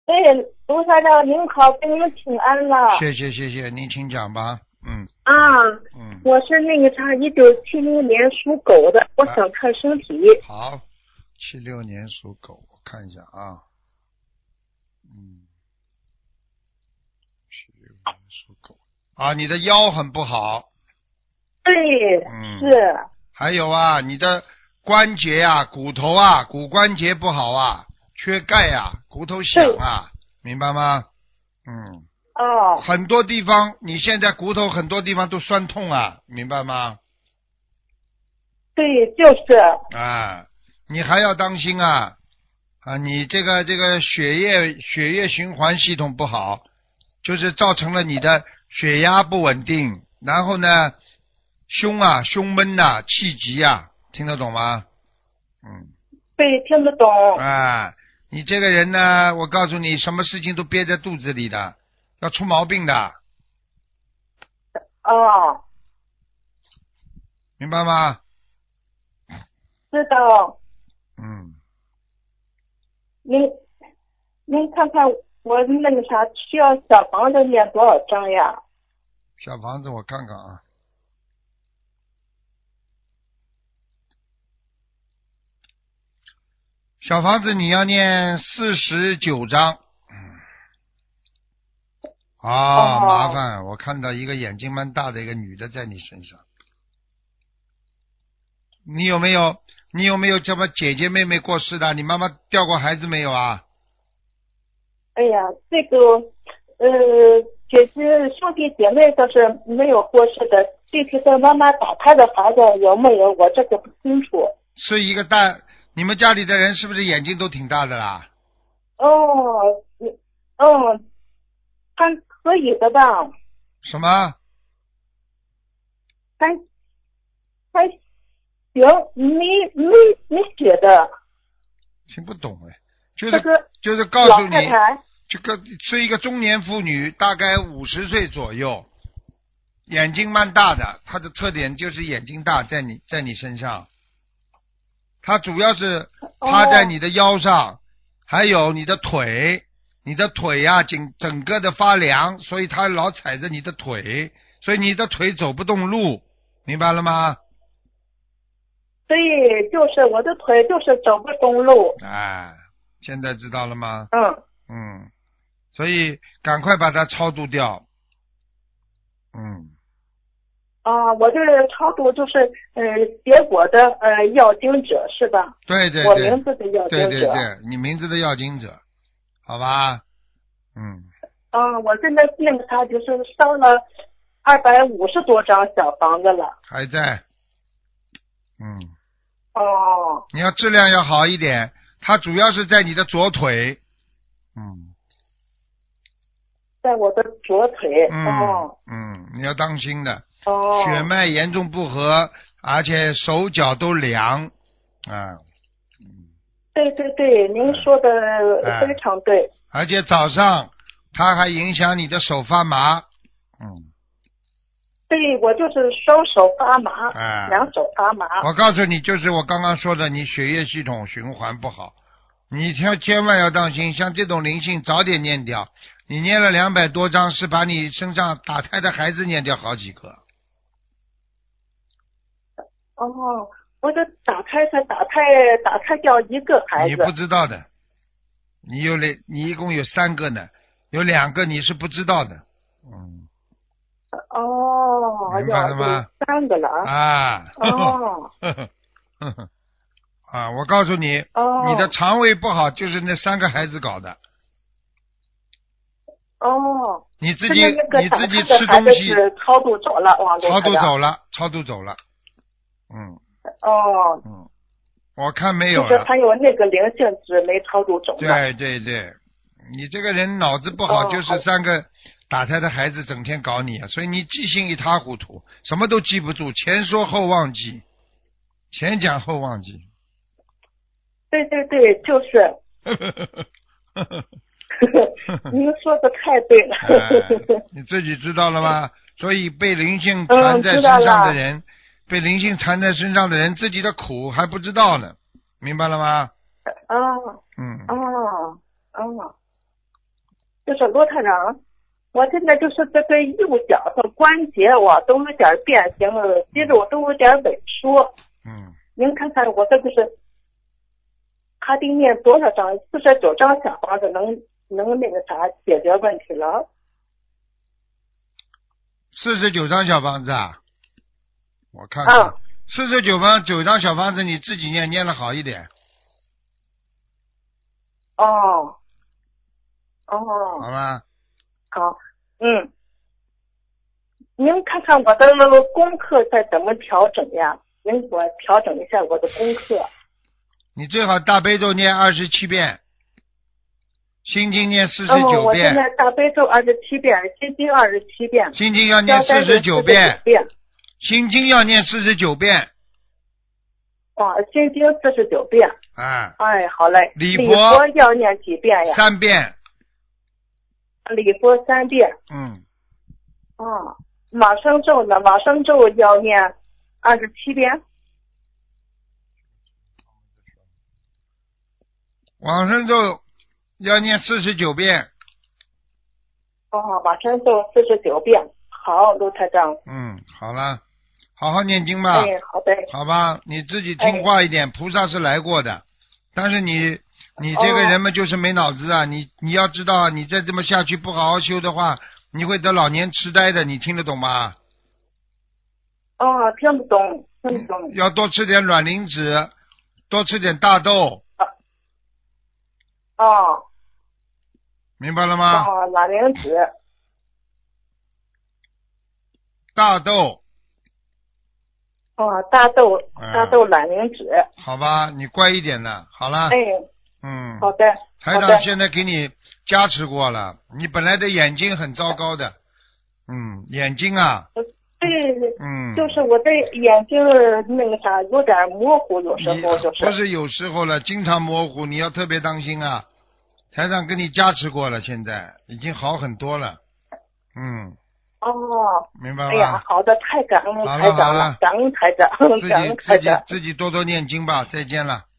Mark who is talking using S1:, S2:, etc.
S1: 哎，卢台长您好，给你们请安了。
S2: 谢谢谢谢，您请讲吧。
S1: 我是那个啥，1970年属狗的，我想看身体。
S2: 好，76年属狗，我看一下啊。76年属狗啊，你的腰很不好。
S1: 对，是。
S2: 还有啊，你的关节啊，骨头啊，骨关节不好啊，缺钙啊，骨头响啊，明白吗？很多地方，你现在骨头很多地方都酸痛啊，明白吗？
S1: 对，就是。
S2: 你还要当心啊！你这个血液循环系统不好，就是造成了你的血压不稳定，然后呢，胸闷呐，气急啊，听得懂吗？
S1: 对，听得懂。
S2: 你这个人呢，我告诉你，什么事情都憋在肚子里的，要出毛病的。明白吗？
S1: 知道。您看看我那个啥，需要小房子念多少章呀？
S2: 小房子我看看啊。小房子你要念49章。麻烦，我看到一个眼睛蛮大的一个女的在你身上。你有没有什么姐姐妹妹过世的？你妈妈掉过孩子没有啊？
S1: 哎呀，这个姐姐兄弟姐妹倒是没有过世的，具体的妈妈打胎的孩子有没有，我这个不清楚。
S2: 是一个大，你们家里的人是不是眼睛都挺大的啦？
S1: 还可以的吧。
S2: 什么？
S1: 还行，没写的。
S2: 听不懂哎，就是告诉你，这个是一个中年妇女，大概50岁左右，眼睛蛮大的，她的特点就是眼睛大，在你身上，她主要是趴在你的腰上，还有你的腿呀，整个的发凉，所以她老踩着你的腿，所以你的腿走不动路，明白了吗？
S1: 对，就是我的腿就是走不动路。
S2: 现在知道了吗？所以赶快把它超度掉。
S1: 我这个超度就是结果的要经者是吧？
S2: 对，
S1: 我名字的要经者。
S2: 对，你名字的要经者，好吧？
S1: 我现在那个他就是烧了250多张小房子了。
S2: 还在。你要质量要好一点，它主要是在你的左腿。
S1: 在我的左腿。
S2: 你要当心的。血脉严重不和，而且手脚都凉。
S1: 对，您说的非常对。
S2: 而且早上它还影响你的手发麻。
S1: 对，我就是双手发麻，两手发麻。
S2: 我告诉你，就是我刚刚说的，你血液系统循环不好，你千万要当心，像这种灵性早点念掉。你念了200多章，是把你身上打胎的孩子念掉好几个。
S1: 我这打胎掉一个孩子。
S2: 你不知道的，你一共有3个呢，有2个你是不知道的。明白了吗
S1: ？3个了
S2: 我告诉你，你的肠胃不好就是那3个孩子搞的。你自己吃东西
S1: 超度走了，
S2: 超度走了。我看没有了。
S1: 就是还有那个灵性值没超度走了。
S2: 对，你这个人脑子不好，就是3个打胎的孩子整天搞你啊，所以你记性一塌糊涂，什么都记不住，前说后忘记，前讲后忘记。
S1: 对，就是。您说的太对了。
S2: 你自己知道了吗？所以被灵性缠在身上的人，被灵性缠在身上的人，自己的苦还不知道呢，明白了吗？
S1: 就是罗台长，我现在就是这个右脚的关节我都有点变形了，肌肉都有点萎缩。您看看我这个是还得念多少张？49张小房子能那个啥解决问题了
S2: ？49张小房子啊，我看看。49张小房子你自己念了好一点。
S1: 哦。
S2: 好吧。
S1: 好。您看看我的那个功课再怎么调整呀？您给我调整一下我的功课。
S2: 你最好大悲咒念27遍，心经念49遍。
S1: 我现在大悲咒27遍，心经27遍。
S2: 心经要念49遍。心经要念49遍。
S1: 心经49遍。哎，好嘞。
S2: 礼
S1: 佛要念几遍呀
S2: ？3遍。
S1: 礼佛3遍。往生咒呢？往生咒要念27遍。
S2: 往生咒要念49遍。
S1: 往生咒49遍。好，卢台长。
S2: 好了，好好念经吧。
S1: 好的。
S2: 好吧，你自己听话一点，菩萨是来过的，但是你这个人嘛，就是没脑子啊！你要知道，你再这么下去不好好修的话，你会得老年痴呆的，你听得懂吗？
S1: 听不懂。
S2: 要多吃点卵磷脂，多吃点大豆。明白了吗？
S1: 卵磷脂。
S2: 大豆。
S1: 大豆卵磷脂。
S2: 好吧，你乖一点的，好了。
S1: 好的。
S2: 台长现在给你加持过了，你本来的眼睛很糟糕的，眼睛啊。
S1: 对。就是我的眼睛那个啥有点模糊，有时候就是。
S2: 不是有时候了，经常模糊，你要特别当心啊。台长给你加持过了，现在已经好很多了。明白吗？
S1: 哎呀，好的，太感恩台长了，感恩台长，感恩台长。
S2: 自己多多念经吧，再见了。